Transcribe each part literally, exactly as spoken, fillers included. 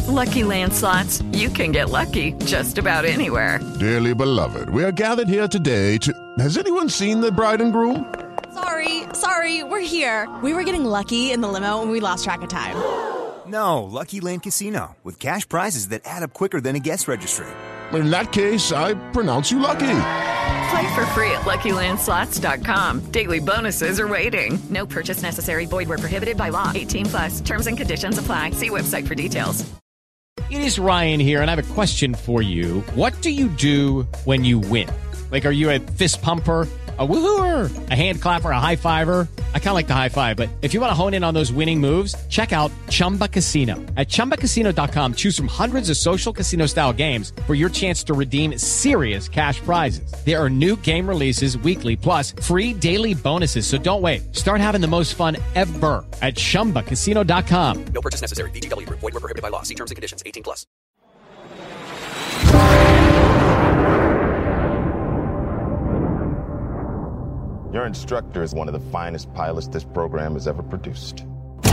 With Lucky Land Slots, you can get lucky just about anywhere. Dearly beloved, we are gathered here today to... Has anyone seen the bride and groom? Sorry, sorry, we're here. We were getting lucky in the limo and we lost track of time. No, Lucky Land Casino, with cash prizes that add up quicker than a guest registry. In that case, I pronounce you lucky. Play for free at Lucky Land Slots dot com. Daily bonuses are waiting. No purchase necessary. Void where prohibited by law. eighteen plus. Terms and conditions apply. See website for details. It is Ryan here, and I have a question for you. What do you do when you win? Like, are you a fist pumper, a woohooer, a hand clapper, a high fiver? I kind of like the high five, but if you want to hone in on those winning moves, check out Chumba Casino. At chumba casino dot com, choose from hundreds of social casino style games for your chance to redeem serious cash prizes. There are new game releases weekly, plus free daily bonuses. So don't wait. Start having the most fun ever at chumba casino dot com. No purchase necessary. V G W. Void where prohibited by law. See terms and conditions. eighteen plus. Your instructor is one of the finest pilots this program has ever produced.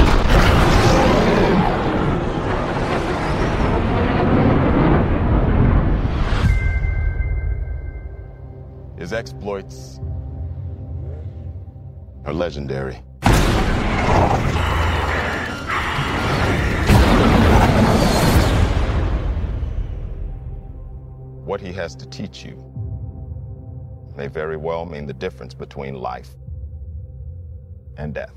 His exploits are legendary. What he has to teach you may very well mean the difference between life and death.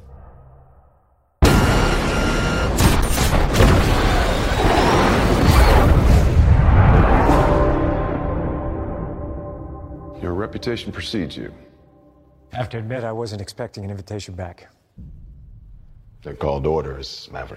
Your reputation precedes you. I have to admit, I wasn't expecting an invitation back. They're called orders, Maverick.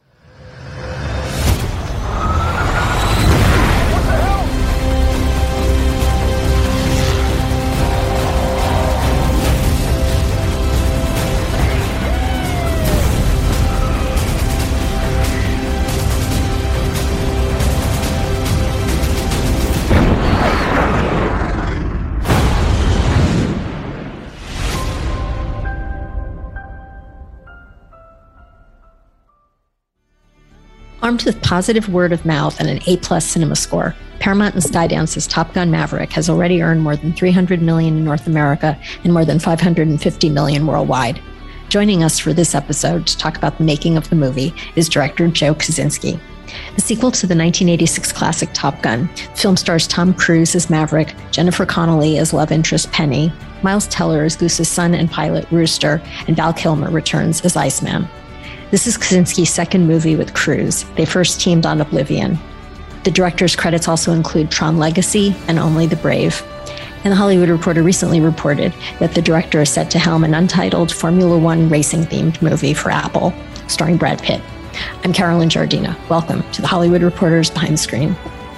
Armed with positive word of mouth and an A-plus cinema score, Paramount and Skydance's Top Gun Maverick has already earned more than three hundred million dollars in North America and more than five hundred fifty million dollars worldwide. Joining us for this episode to talk about the making of the movie is director Joe Kosinski. The sequel to the nineteen eighty-six classic Top Gun, the film stars Tom Cruise as Maverick, Jennifer Connelly as love interest Penny, Miles Teller as Goose's son and pilot Rooster, and Val Kilmer returns as Iceman. This is Kosinski's second movie with Cruise. They first teamed on Oblivion. The director's credits also include Tron Legacy and Only the Brave. And The Hollywood Reporter recently reported that the director is set to helm an untitled Formula One racing-themed movie for Apple, starring Brad Pitt. I'm Carolyn Giardina. Welcome to The Hollywood Reporter's Behind the Screen.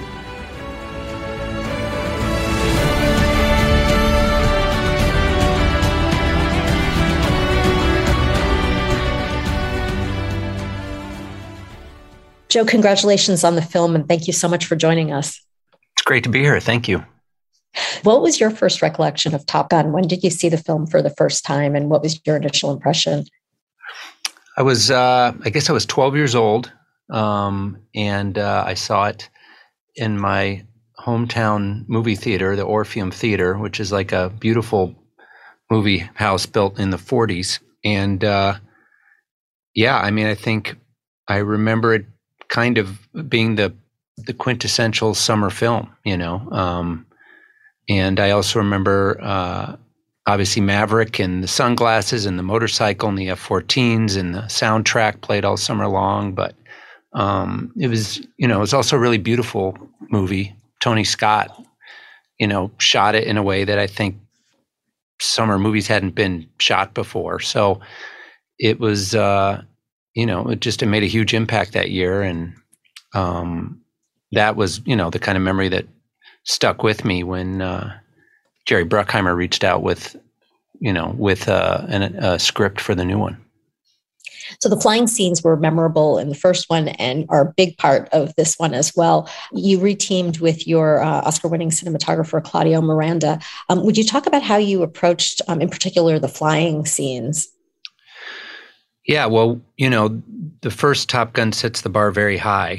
Joe, congratulations on the film, and thank you so much for joining us. It's great to be here. Thank you. What was your first recollection of Top Gun? When did you see the film for the first time, and what was your initial impression? I was, uh, I guess I was twelve years old, um, and uh, I saw it in my hometown movie theater, the Orpheum Theater, which is like a beautiful movie house built in the forties. And uh, yeah, I mean, I think I remember it kind of being the the quintessential summer film, you know. Um, and I also remember, uh, obviously, Maverick and the sunglasses and the motorcycle and the F fourteens and the soundtrack played all summer long. But um, it was, you know, it was also a really beautiful movie. Tony Scott, you know, shot it in a way that I think summer movies hadn't been shot before. So it was, uh, you know, it just it made a huge impact that year. And um, that was, you know, the kind of memory that stuck with me when uh, Jerry Bruckheimer reached out with, you know, with uh, an, a script for the new one. So the flying scenes were memorable in the first one and are a big part of this one as well. You reteamed with your uh, Oscar-winning cinematographer, Claudio Miranda. Um, would you talk about how you approached, um, in particular, the flying scenes? Yeah, well, you know, the first Top Gun sets the bar very high.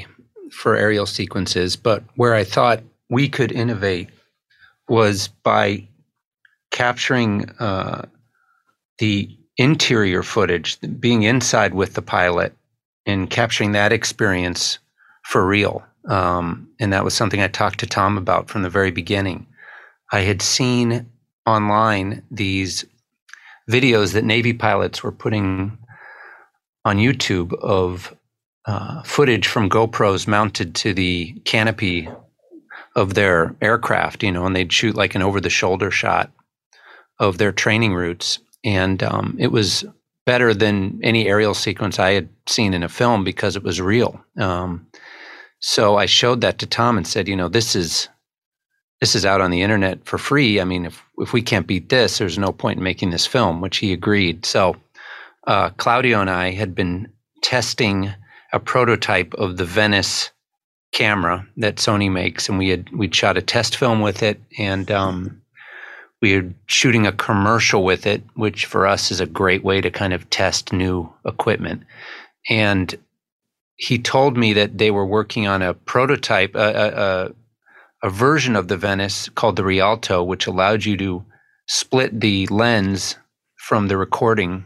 for aerial sequences, but where I thought we could innovate was by capturing uh, the interior footage, being inside with the pilot and capturing that experience for real. Um, and that was something I talked to Tom about from the very beginning. I had seen online these videos that Navy pilots were putting on YouTube of uh, footage from GoPros mounted to the canopy of their aircraft, you know, and they'd shoot like an over-the-shoulder shot of their training routes. And um, it was better than any aerial sequence I had seen in a film because it was real. Um, so I showed that to Tom and said, you know, this is this is out on the internet for free. I mean, if if we can't beat this, there's no point in making this film, which he agreed. So uh, Claudio and I had been testing a prototype of the Venice camera that Sony makes, and we had we'd shot a test film with it, and um, we were shooting a commercial with it, which for us is a great way to kind of test new equipment. And he told me that they were working on a prototype, a, a, a version of the Venice called the Rialto, which allowed you to split the lens from the recording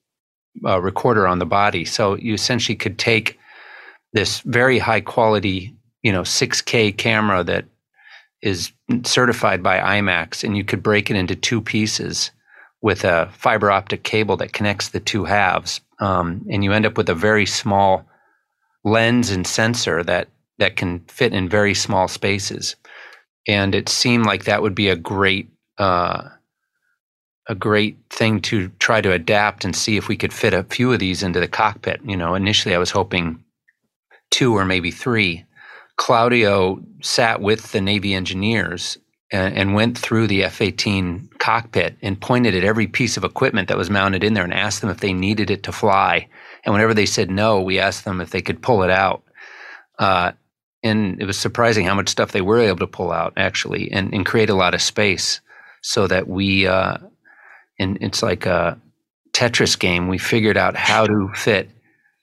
uh, recorder on the body. So you essentially could take this very high quality, you know, six K camera that is certified by IMAX, and you could break it into two pieces with a fiber optic cable that connects the two halves. Um, and you end up with a very small lens and sensor that, that can fit in very small spaces. And it seemed like that would be a great, uh, a great thing to try to adapt and see if we could fit a few of these into the cockpit. You know, initially I was hoping two or maybe three. Claudio sat with the Navy engineers and, and went through the F eighteen cockpit and pointed at every piece of equipment that was mounted in there and asked them if they needed it to fly. And whenever they said no, we asked them if they could pull it out. Uh, and it was surprising how much stuff they were able to pull out, actually, and, and create a lot of space so that we, uh, and it's like a Tetris game, we figured out how to fit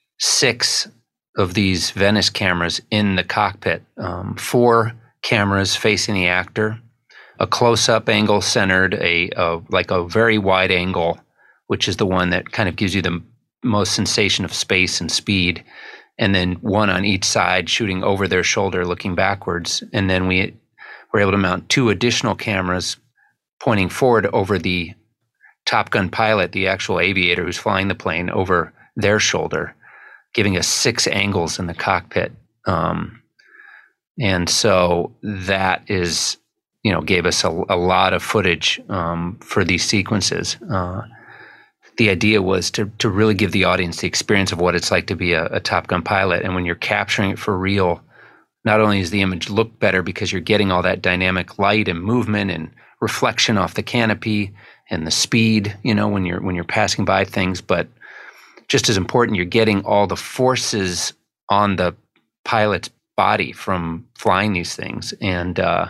six of these Venice cameras in the cockpit. Um, four cameras facing the actor, a close-up angle centered, a, a like a very wide angle, which is the one that kind of gives you the most sensation of space and speed, and then one on each side shooting over their shoulder looking backwards. And then we were able to mount two additional cameras pointing forward over the Top Gun pilot, the actual aviator who's flying the plane, over their shoulder, giving us six angles in the cockpit. Um, and so that is, you know, gave us a, a lot of footage um, for these sequences. Uh, the idea was to to really give the audience the experience of what it's like to be a, a Top Gun pilot. And when you're capturing it for real, not only does the image look better because you're getting all that dynamic light and movement and reflection off the canopy and the speed, you know, when you're when you're passing by things, but just as important, you're getting all the forces on the pilot's body from flying these things. And uh,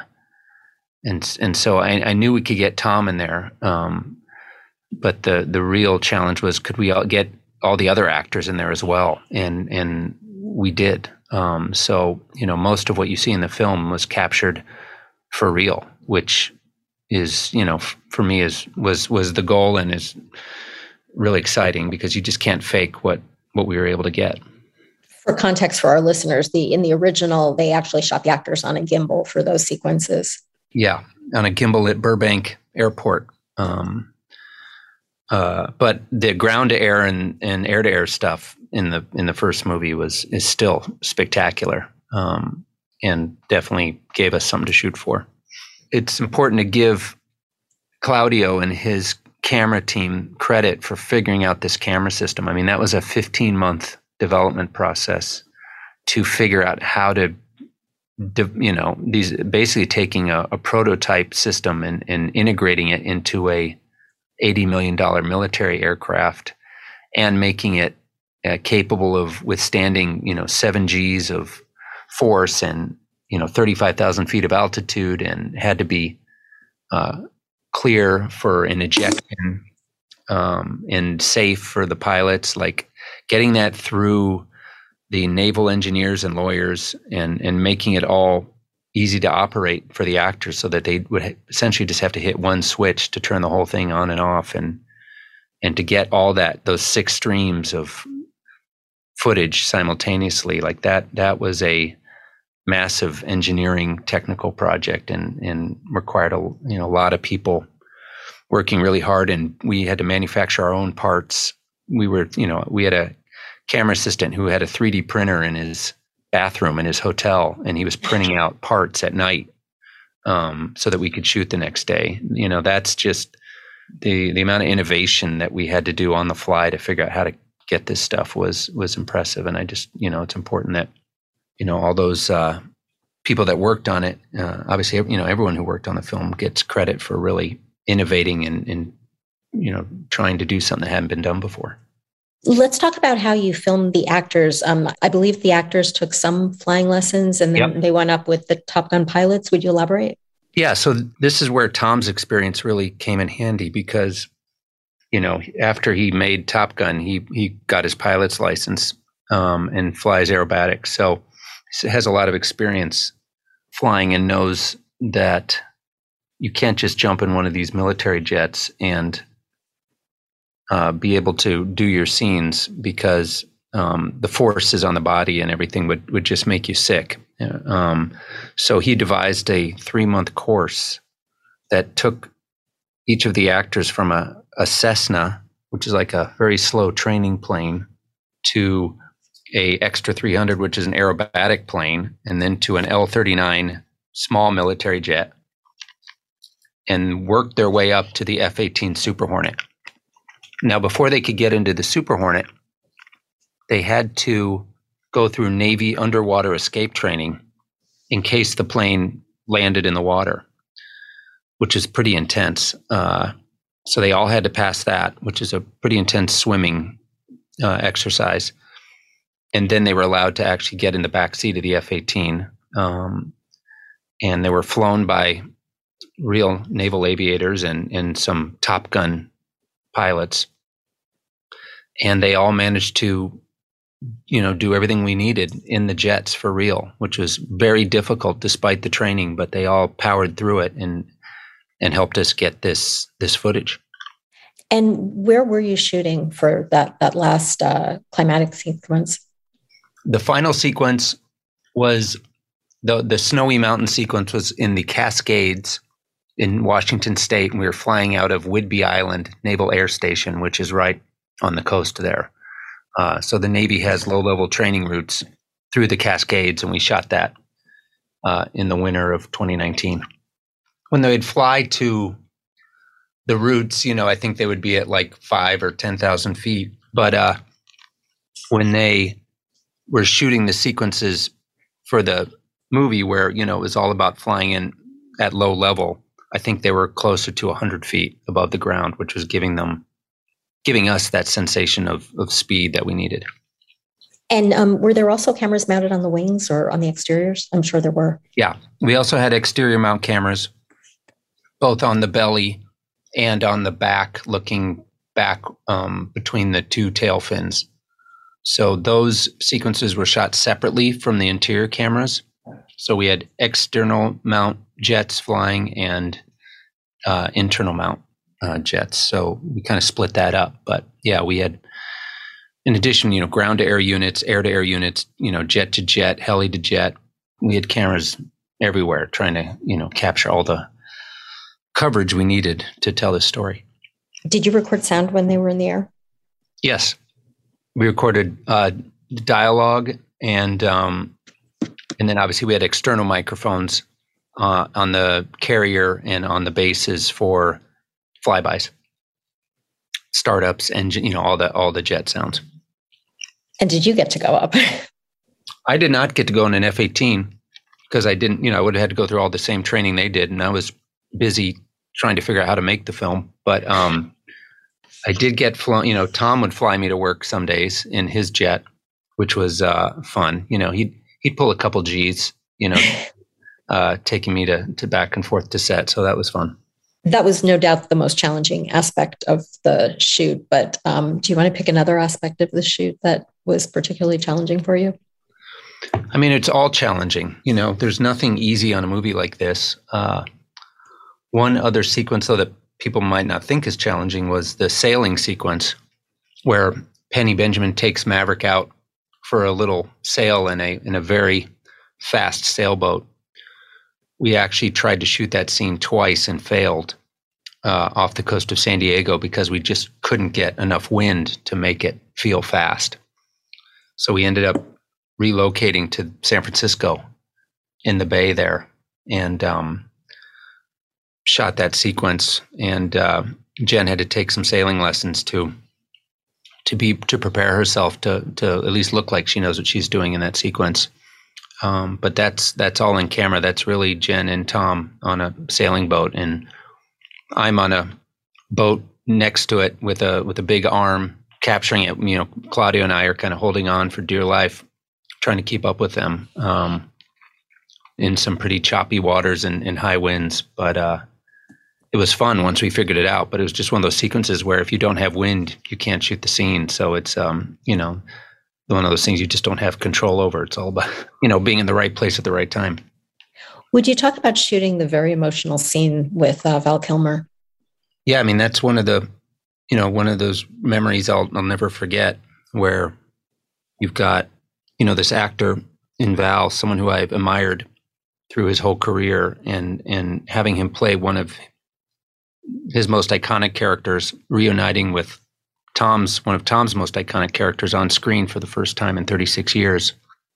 and and so I, I knew we could get Tom in there. Um, but the the real challenge was, could we all get all the other actors in there as well? And and we did. Um, so, you know, most of what you see in the film was captured for real, which is, you know, f- for me is was was the goal, and is really exciting because you just can't fake what what we were able to get. For context for our listeners, the in the original, they actually shot the actors on a gimbal for those sequences. Yeah, on a gimbal at Burbank Airport. Um, uh, but the ground to air and, and air to air stuff in the in the first movie was is still spectacular, um, and definitely gave us something to shoot for. It's important to give Claudio and his camera team credit for figuring out this camera system. I mean, that was a fifteen month development process to figure out how to, you know, these basically taking a, a prototype system and, and integrating it into a eighty million dollars military aircraft and making it uh, capable of withstanding, you know, seven G's of force and, you know, thirty-five thousand feet of altitude, and had to be uh, clear for an ejection um, and safe for the pilots. Like getting that through the naval engineers and lawyers and, and making it all easy to operate for the actors so that they would essentially just have to hit one switch to turn the whole thing on and off, and and to get all that, those six streams of footage simultaneously, like that, that was a massive engineering technical project, and, and required a, you know, a lot of people working really hard. And we had to manufacture our own parts. We were, you know, we had a camera assistant who had a three D printer in his bathroom in his hotel, and he was printing out parts at night um, so that we could shoot the next day. You know, that's just the the amount of innovation that we had to do on the fly to figure out how to get this stuff was was impressive. And I just, you know, it's important that, you know, all those uh, people that worked on it, uh, obviously, you know, everyone who worked on the film gets credit for really innovating and, and, you know, trying to do something that hadn't been done before. Let's talk about how you filmed the actors. Um, I believe the actors took some flying lessons and then yep. they went up with the Top Gun pilots. Would you elaborate? Yeah, so this is where Tom's experience really came in handy because, you know, after he made Top Gun, he he got his pilot's license um, and flies aerobatics. So he has a lot of experience flying and knows that you can't just jump in one of these military jets and uh, be able to do your scenes because um, the force is on the body and everything would, would just make you sick. Um, so he devised a three-month course that took each of the actors from a, a Cessna, which is like a very slow training plane, to a Extra three hundred, which is an aerobatic plane, and then to an L thirty-nine small military jet, and worked their way up to the F eighteen Super Hornet. Now, before they could get into the Super Hornet, they had to go through Navy underwater escape training in case the plane landed in the water, which is pretty intense. Uh, so they all had to pass that, which is a pretty intense swimming uh, exercise. And then they were allowed to actually get in the back seat of the F eighteen. Um, and they were flown by real naval aviators and, and some Top Gun pilots. And they all managed to, you know, do everything we needed in the jets for real, which was very difficult despite the training, but they all powered through it and and helped us get this this footage. And where were you shooting for that that last uh, climatic sequence? The final sequence was the the snowy mountain sequence was in the Cascades in Washington State, and we were flying out of Whidbey Island Naval Air Station, which is right on the coast there. Uh, so the Navy has low-level training routes through the Cascades, and we shot that uh, in the winter of twenty nineteen. When they'd fly to the routes, you know, I think they would be at like five or ten thousand feet. But uh, when they were shooting the sequences for the movie, where you know it was all about flying in at low level, I think they were closer to one hundred feet above the ground, which was giving them, giving us that sensation of of speed that we needed. And um, were there also cameras mounted on the wings or on the exteriors? I'm sure there were. Yeah, we also had exterior mount cameras, both on the belly and on the back, looking back um, between the two tail fins. So those sequences were shot separately from the interior cameras. So we had external mount jets flying and uh, internal mount uh, jets. So we kind of split that up. But yeah, we had, in addition, you know, ground to air units, air to air units, you know, jet to jet, heli to jet. We had cameras everywhere trying to, you know, capture all the coverage we needed to tell this story. Did you record sound when they were in the air? Yes. We recorded uh, dialogue and um, and then obviously we had external microphones uh, on the carrier and on the bases for flybys, startups, and you know all the all the jet sounds. And did you get to go up? I did not get to go in an F eighteen because I didn't. You know, I would have had to go through all the same training they did, and I was busy trying to figure out how to make the film. But um, I did get flown. You know, Tom would fly me to work some days in his jet, which was uh, fun. You know, he'd he'd pull a couple G's. You know, uh, taking me to to back and forth to set. So that was fun. That was no doubt the most challenging aspect of the shoot. But um, do you want to pick another aspect of the shoot that was particularly challenging for you? I mean, it's all challenging. You know, there's nothing easy on a movie like this. Uh, one other sequence, though, that people might not think is challenging was the sailing sequence where Penny Benjamin takes Maverick out for a little sail in a in a very fast sailboat. We actually tried to shoot that scene twice and failed uh, off the coast of San Diego because we just couldn't get enough wind to make it feel fast. So we ended up relocating to San Francisco in the bay there and um, shot that sequence. And uh, Jen had to take some sailing lessons to to be to prepare herself to to at least look like she knows what she's doing in that sequence. Um, but that's that's all in camera. That's really Jen and Tom on a sailing boat, and I'm on a boat next to it with a with a big arm capturing it. You know, Claudio and I are kind of holding on for dear life, trying to keep up with them um, in some pretty choppy waters and, and high winds. But uh, it was fun once we figured it out. But it was just one of those sequences where if you don't have wind, you can't shoot the scene. So it's um, you know. one of those things you just don't have control over. It's all about, you know, being in the right place at the right time. Would you talk about shooting the very emotional scene with uh, Val Kilmer? Yeah, I mean, that's one of the, you know, one of those memories I'll, I'll never forget, where you've got, you know, this actor in Val, someone who I've admired through his whole career, and and having him play one of his most iconic characters, reuniting with Tom's one of Tom's most iconic characters on screen for the first time in thirty-six years.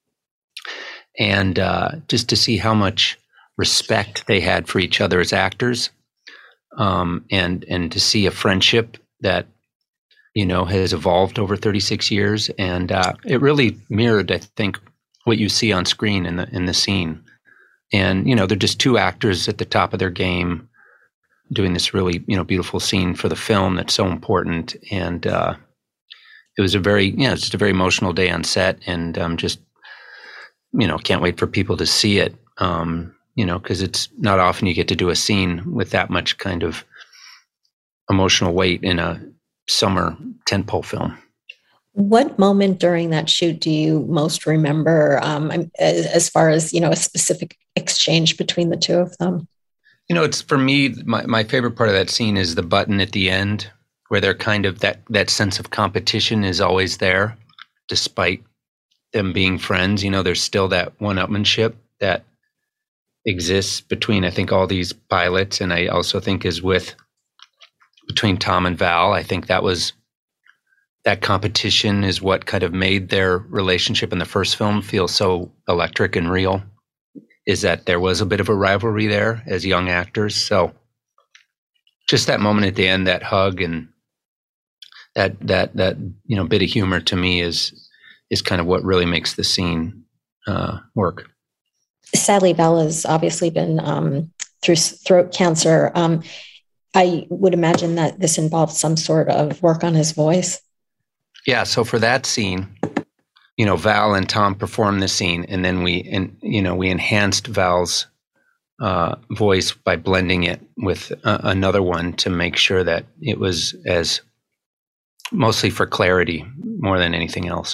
And uh, just to see how much respect they had for each other as actors, um, and and to see a friendship that, you know, has evolved over thirty-six years. And uh, it really mirrored, I think, what you see on screen in the in the scene. And, you know, they're just two actors at the top of their game, doing this really, you know, beautiful scene for the film that's so important. And uh, it was a very, you know, it's just a very emotional day on set, and um, just, you know, can't wait for people to see it, um, you know, because it's not often you get to do a scene with that much kind of emotional weight in a summer tentpole film. What moment during that shoot do you most remember, um, as, as far as, you know, a specific exchange between the two of them? You know, it's for me, my, my favorite part of that scene is the button at the end, where they're kind of that, that sense of competition is always there, despite them being friends. You know, there's still that one-upmanship that exists between, I think, all these pilots. And I also think is with between Tom and Val. I think that was that competition is what kind of made their relationship in the first film feel so electric and real. Is that there was a bit of a rivalry there as young actors. So just that moment at the end, that hug and that that that you know bit of humor to me is is kind of what really makes the scene uh, work. Sadly, Val has obviously been um, through throat cancer. Um, I would imagine that this involved some sort of work on his voice. Yeah. So for that scene, you know, Val and Tom performed the scene, and then we, and you know, we enhanced Val's uh, voice by blending it with uh, another one to make sure that it was as mostly for clarity more than anything else.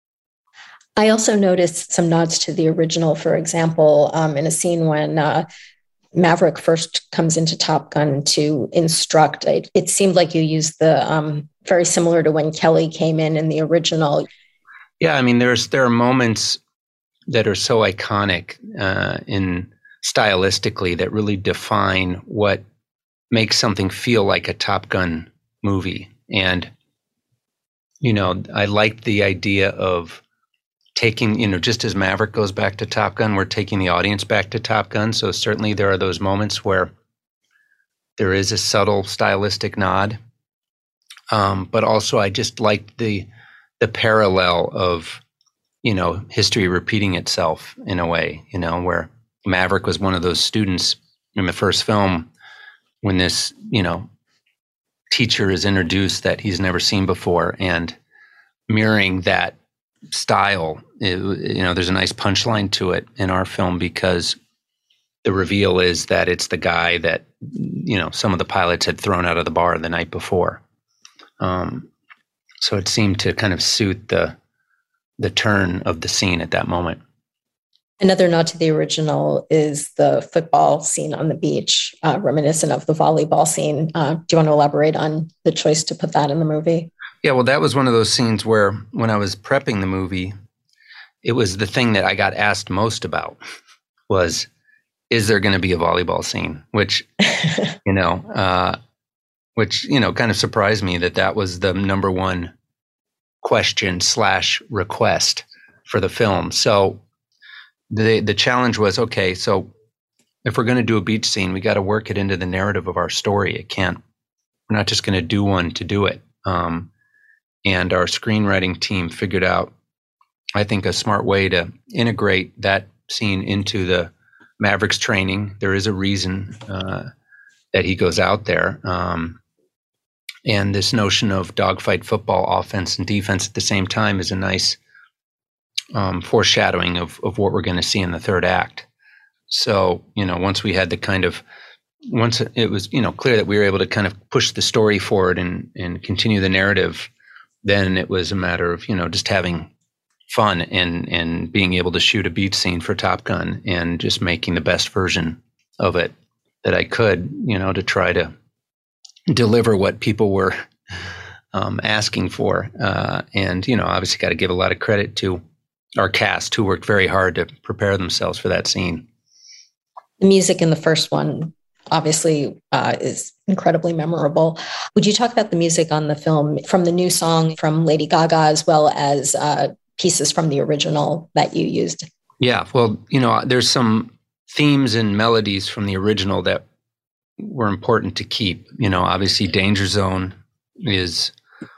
I also noticed some nods to the original. For example, um, in a scene when uh, Maverick first comes into Top Gun to instruct, it, it seemed like you used the um, very similar to when Kelly came in in the original. Yeah, I mean, there's there are moments that are so iconic uh, in stylistically that really define what makes something feel like a Top Gun movie. And, you know, I liked the idea of taking, you know, just as Maverick goes back to Top Gun, we're taking the audience back to Top Gun. So certainly there are those moments where there is a subtle stylistic nod. Um, but also I just liked the the parallel of, you know, history repeating itself in a way, you know, where Maverick was one of those students in the first film when this, you know, teacher is introduced that he's never seen before, and mirroring that style, it, you know, there's a nice punchline to it in our film because the reveal is that it's the guy that, you know, some of the pilots had thrown out of the bar the night before. Um, so it seemed to kind of suit the the turn of the scene at that moment. Another nod to the original is the football scene on the beach, uh, reminiscent of the volleyball scene. Uh, do you want to elaborate on the choice to put that in the movie? Yeah, well, that was one of those scenes where when I was prepping the movie, it was the thing that I got asked most about was, is there going to be a volleyball scene? Which, you know, uh, which, you know, kind of surprised me that that was the number one question slash request for the film. So the the challenge was, okay, so if we're going to do a beach scene, we got to work it into the narrative of our story. It can't, we're not just going to do one to do it. Um, and our screenwriting team figured out, I think, a smart way to integrate that scene into the Mavericks training. There is a reason uh, that he goes out there. Um, and this notion of dogfight football, offense and defense at the same time is a nice um, foreshadowing of, of what we're going to see in the third act. So, you know, once we had the kind of, once it was, you know, clear that we were able to kind of push the story forward and, and continue the narrative, then it was a matter of, you know, just having fun and, and being able to shoot a beach scene for Top Gun and just making the best version of it that I could, you know, to try to deliver what people were um, asking for. Uh, and, you know, obviously got to give a lot of credit to our cast who worked very hard to prepare themselves for that scene. The music in the first one obviously uh, is incredibly memorable. Would you talk about the music on the film, from the new song from Lady Gaga, as well as uh, pieces from the original that you used? Yeah, well, you know, there's some themes and melodies from the original that were important to keep. You know, obviously Danger Zone is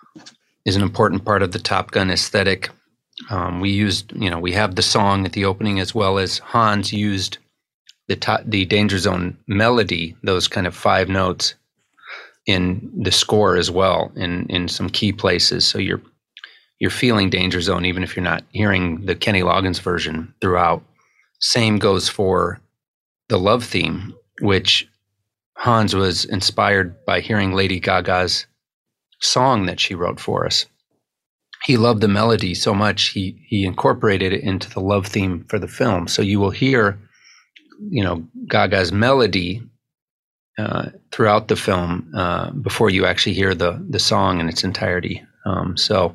is an important part of the Top Gun aesthetic. Um, we used, you know, we have the song at the opening, as well as Hans used the top, the Danger Zone melody, those kind of five notes, in the score as well, in in some key places. So you're you're feeling Danger Zone even if you're not hearing the Kenny Loggins version throughout. Same goes for the love theme, which Hans was inspired by hearing Lady Gaga's song that she wrote for us. He loved the melody so much, he he incorporated it into the love theme for the film. So you will hear, you know, Gaga's melody uh, throughout the film uh, before you actually hear the the song in its entirety. Um, so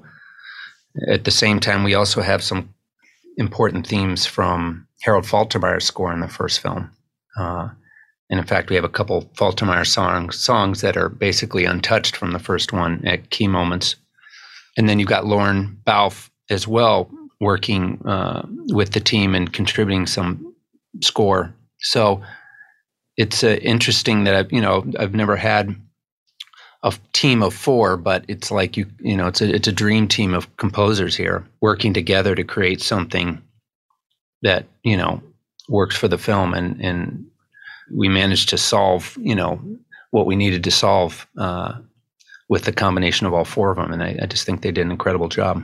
at the same time, we also have some important themes from Harold Faltermeyer's score in the first film. Uh, and in fact, we have a couple Faltermeyer song, songs that are basically untouched from the first one at key moments. And then you've got Lorne Balfe as well, working uh, with the team and contributing some score. So it's uh, interesting that I've, you know, I've never had a team of four, but it's like you, you know, it's a it's a dream team of composers here working together to create something that, you know, works for the film, and and we managed to solve, you know, what we needed to solve uh, with the combination of all four of them, and I, I just think they did an incredible job.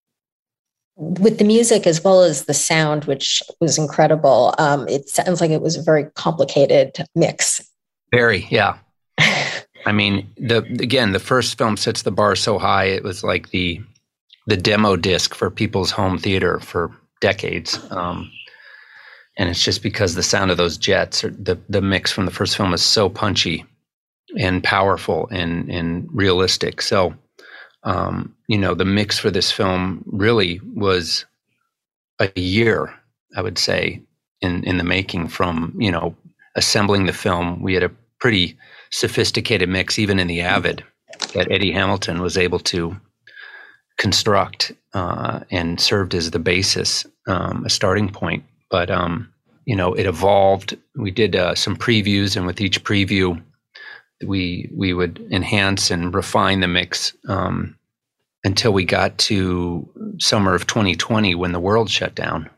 With the music as well as the sound, which was incredible, um, it sounds like it was a very complicated mix. Very, yeah. I mean, the again, the first film sets the bar so high. It was like the the demo disc for people's home theater for decades, um, and it's just because the sound of those jets, or the the mix from the first film, is so punchy and powerful and and realistic. So, um, you know, the mix for this film really was a year, I would say, in in the making. From, you know, assembling the film, we had a pretty sophisticated mix, even in the Avid, that Eddie Hamilton was able to construct uh, and served as the basis, um, a starting point. But, um, you know, it evolved. We did uh, some previews, and with each preview, we we would enhance and refine the mix um, until we got to summer of twenty twenty, when the world shut down.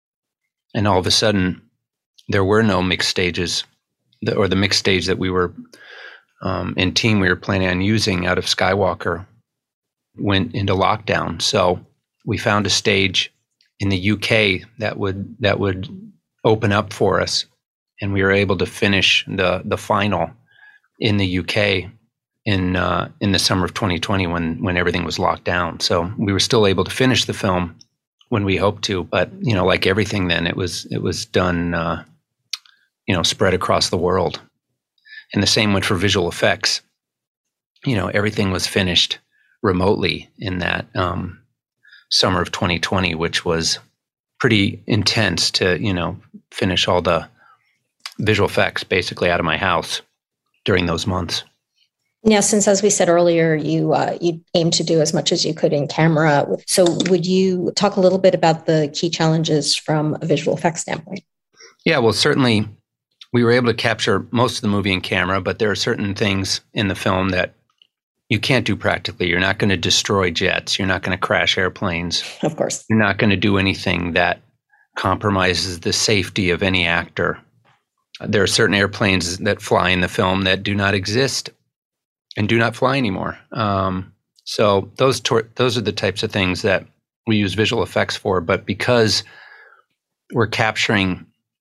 And all of a sudden, there were no mix stages, or the mix stage that we were um, in team we were planning on using out of Skywalker went into lockdown. So we found a stage in the U K that would that would open up for us, and we were able to finish the the final in the U K in uh, in the summer of twenty twenty, when when everything was locked down. So we were still able to finish the film when we hoped to. But, you know, like everything then, it was it was done, uh, you know, spread across the world. And the same went for visual effects. You know, everything was finished remotely in that um, summer of twenty twenty, which was pretty intense to, you know, finish all the visual effects basically out of my house during those months. Now, since, as we said earlier, you uh, you aim to do as much as you could in camera. So would you talk a little bit about the key challenges from a visual effects standpoint? Yeah, well, certainly we were able to capture most of the movie in camera, but there are certain things in the film that you can't do practically. You're not going to destroy jets. You're not going to crash airplanes. Of course. You're not going to do anything that compromises the safety of any actor. There are certain airplanes that fly in the film that do not exist and do not fly anymore. Um, so those tor- those are the types of things that we use visual effects for. But because we're capturing,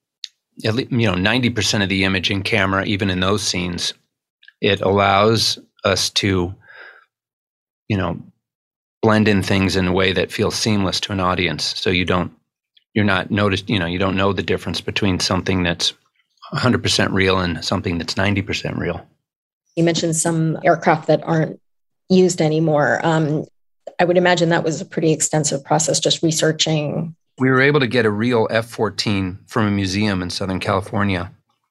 at least, you know, ninety percent of the image in camera, even in those scenes, it allows us to, you know, blend in things in a way that feels seamless to an audience. So you don't, you're not noticed, you know, you don't know the difference between something that's one hundred percent real and something that's ninety percent real. You mentioned some aircraft that aren't used anymore. Um, I would imagine that was a pretty extensive process, just researching. We were able to get a real F fourteen from a museum in Southern California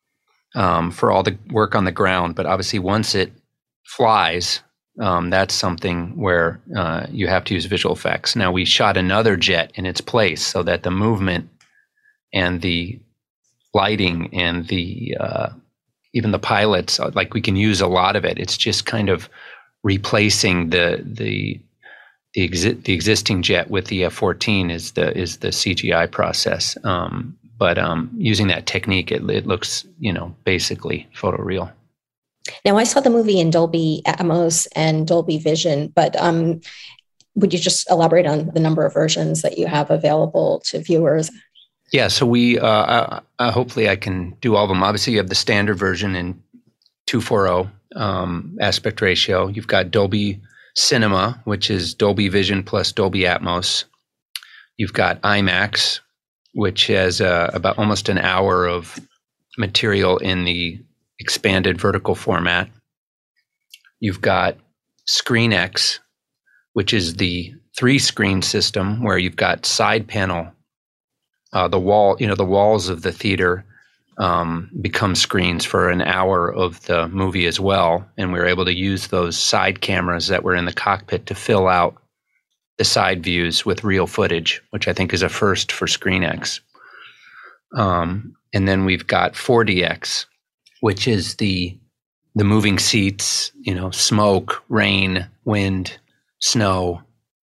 um, for all the work on the ground. But obviously, once it flies, um, that's something where uh, you have to use visual effects. Now, we shot another jet in its place so that the movement and the lighting and the uh, even the pilots, like we can use a lot of it. It's just kind of replacing the the the, exi- the existing jet with the F fourteen is the is the C G I process. Um, but um, using that technique, it, it looks, you know, basically photoreal. Now, I saw the movie in Dolby Atmos and Dolby Vision, but um, would you just elaborate on the number of versions that you have available to viewers? Yeah, so we uh, uh, hopefully I can do all of them. Obviously, you have the standard version in two forty um, aspect ratio. You've got Dolby Cinema, which is Dolby Vision plus Dolby Atmos. You've got IMAX, which has uh, about almost an hour of material in the expanded vertical format. You've got ScreenX, which is the three-screen system where you've got side panel. Uh, the wall, you know, the walls of the theater um, become screens for an hour of the movie as well. And we were able to use those side cameras that were in the cockpit to fill out the side views with real footage, which I think is a first for ScreenX. Um, and then we've got four D X, which is the the moving seats, you know, smoke, rain, wind, snow,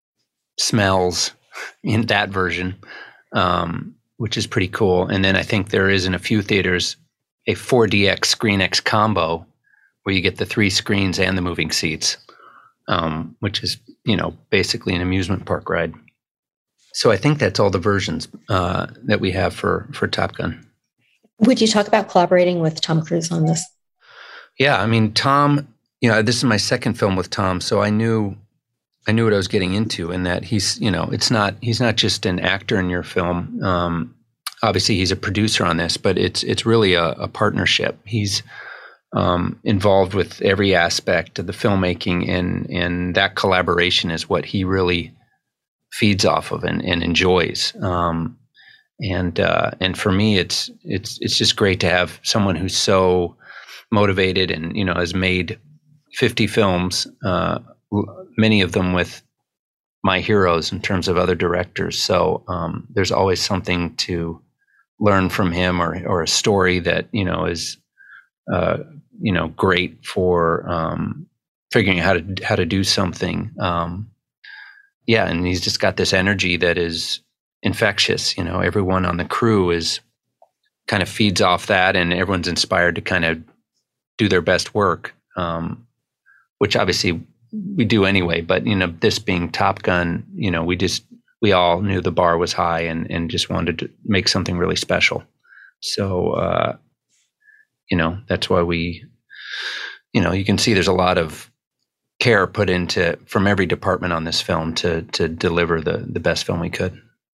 smells in that version. Um, which is pretty cool. And then I think there is in a few theaters a four D X ScreenX combo where you get the three screens and the moving seats, um, which is, you know, basically an amusement park ride. So I think that's all the versions uh, that we have for, for Top Gun. Would you talk about collaborating with Tom Cruise on this? Yeah, I mean, Tom, you know, this is my second film with Tom, so I knew I knew what I was getting into, and that he's, you know, it's not, he's not just an actor in your film. Um, obviously he's a producer on this, but it's, it's really a, a partnership. He's um, involved with every aspect of the filmmaking, and, and that collaboration is what he really feeds off of and, and enjoys. Um, and, uh, and for me, it's, it's, it's just great to have someone who's so motivated and, you know, has made fifty films, uh, many of them with my heroes in terms of other directors. So um, there's always something to learn from him, or or a story that, you know, is uh, you know, great for um, figuring out how to how to do something. Um, yeah, and he's just got this energy that is infectious. You know, everyone on the crew is kind of feeds off that, and everyone's inspired to kind of do their best work, um, which obviously we do anyway, but, you know, this being Top Gun, you know, we just, we all knew the bar was high, and, and just wanted to make something really special. So, uh, you know, that's why we, you know, you can see there's a lot of care put into, from every department on this film to, to deliver the, the best film we could.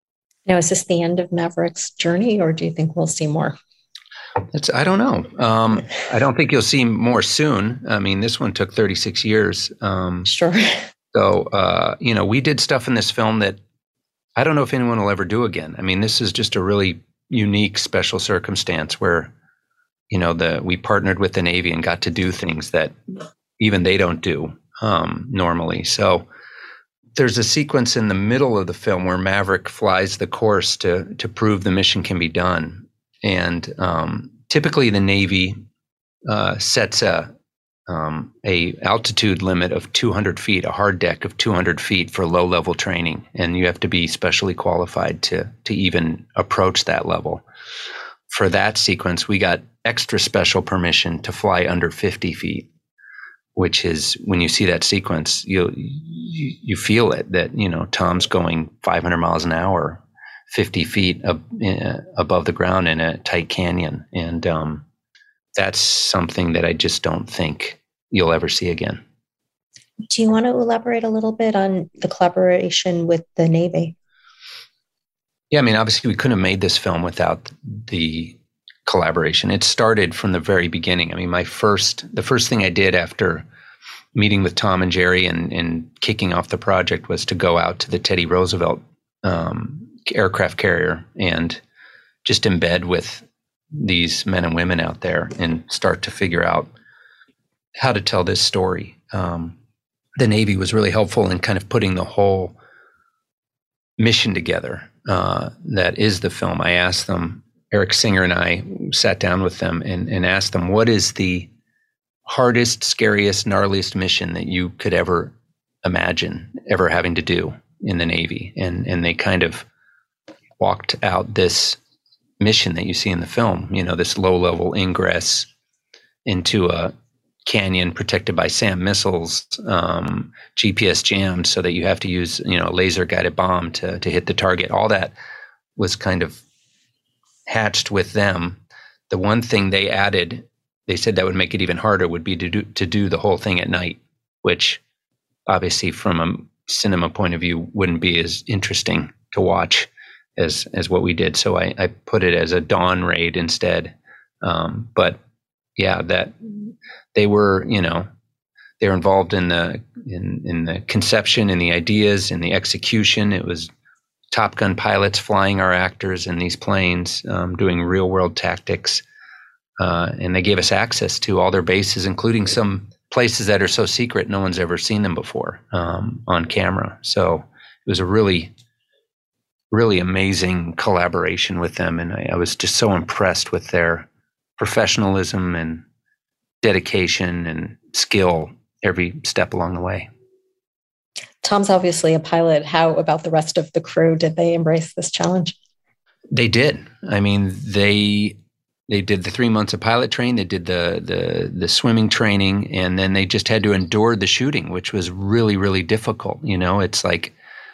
Now, is this the end of Maverick's journey, or do you think we'll see more? It's, I don't know. Um, I don't think you'll see more soon. I mean, this one took thirty-six years. Um, sure. So, uh, you know, we did stuff in this film that I don't know if anyone will ever do again. I mean, this is just a really unique, special circumstance where, you know, the we partnered with the Navy and got to do things that even they don't do um, normally. So there's a sequence in the middle of the film where Maverick flies the course to to prove the mission can be done. And um, typically the Navy uh, sets a um, a altitude limit of two hundred feet, a hard deck of two hundred feet for low level training, and you have to be specially qualified to to even approach that level. For that sequence, we got extra special permission to fly under fifty feet, which is when you see that sequence, you you, you feel it that you know Tom's going five hundred miles an hour. fifty feet ab- uh, above the ground in a tight canyon. And um, that's something that I just don't think you'll ever see again. Do you want to elaborate a little bit on the collaboration with the Navy? Yeah, I mean, obviously we couldn't have made this film without the collaboration. It started from the very beginning. I mean, my first, the first thing I did after meeting with Tom and Jerry and, and kicking off the project was to go out to the Teddy Roosevelt um, aircraft carrier and just embed with these men and women out there and start to figure out how to tell this story. Um, the Navy was really helpful in kind of putting the whole mission together. Uh, that is the film. I asked them, Eric Singer and I sat down with them and, and asked them, what is the hardest, scariest, gnarliest mission that you could ever imagine ever having to do in the Navy? And and they kind of walked out this mission that you see in the film, you know, this low-level ingress into a canyon protected by SAM missiles, um, G P S jammed so that you have to use, you know, a laser-guided bomb to to hit the target. All that was kind of hatched with them. The one thing they added, they said that would make it even harder, would be to do, to do the whole thing at night, which obviously from a cinema point of view wouldn't be as interesting to watch as as what we did. So I, I put it as a dawn raid instead. Um, but yeah, that they were, you know, they were involved in the in in the conception and the ideas and the execution. It was Top Gun pilots flying our actors in these planes, um, doing real world tactics. Uh, and they gave us access to all their bases, including some places that are so secret no one's ever seen them before um, on camera. So it was a really really amazing collaboration with them. And I, I was just so impressed with their professionalism and dedication and skill every step along the way. Tom's obviously a pilot. How about the rest of the crew? Did they embrace this challenge? They did. I mean, they they did the three months of pilot training. They did the the the swimming training, and then they just had to endure the shooting, which was really, really difficult. You know, it's like,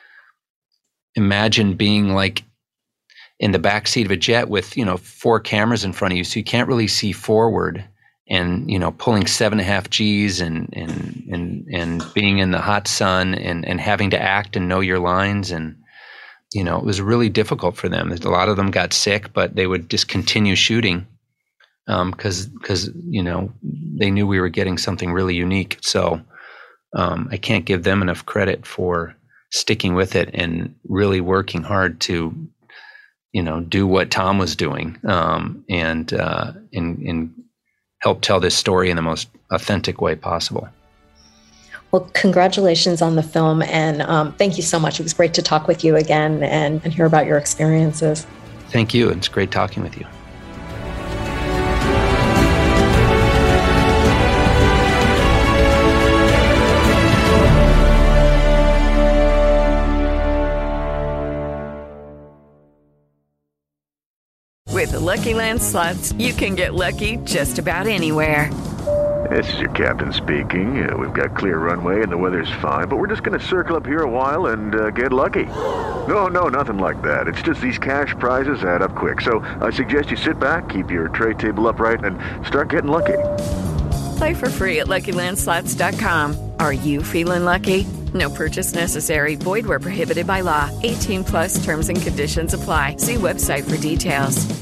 imagine being like in the backseat of a jet with, you know, four cameras in front of you. So you can't really see forward and, you know, pulling seven and a half G's and, and, and, and being in the hot sun and, and having to act and know your lines. And, you know, it was really difficult for them. A lot of them got sick, but they would just continue shooting um, cause, cause, you know, they knew we were getting something really unique. So um, I can't give them enough credit for sticking with it and really working hard to, you know, do what Tom was doing um, and, uh, and, and help tell this story in the most authentic way possible. Well, congratulations on the film. And um, thank you so much. It was great to talk with you again and, and hear about your experiences. Thank you. It's great talking with you. With the Lucky Land Slots, you can get lucky just about anywhere. This is your captain speaking. Uh, we've got clear runway and the weather's fine, but we're just going to circle up here a while and uh, get lucky. No, no, nothing like that. It's just these cash prizes add up quick. So I suggest you sit back, keep your tray table upright, and start getting lucky. Play for free at Lucky Land Slots dot com. Are you feeling lucky? No purchase necessary. Void where prohibited by law. eighteen plus terms and conditions apply. See website for details.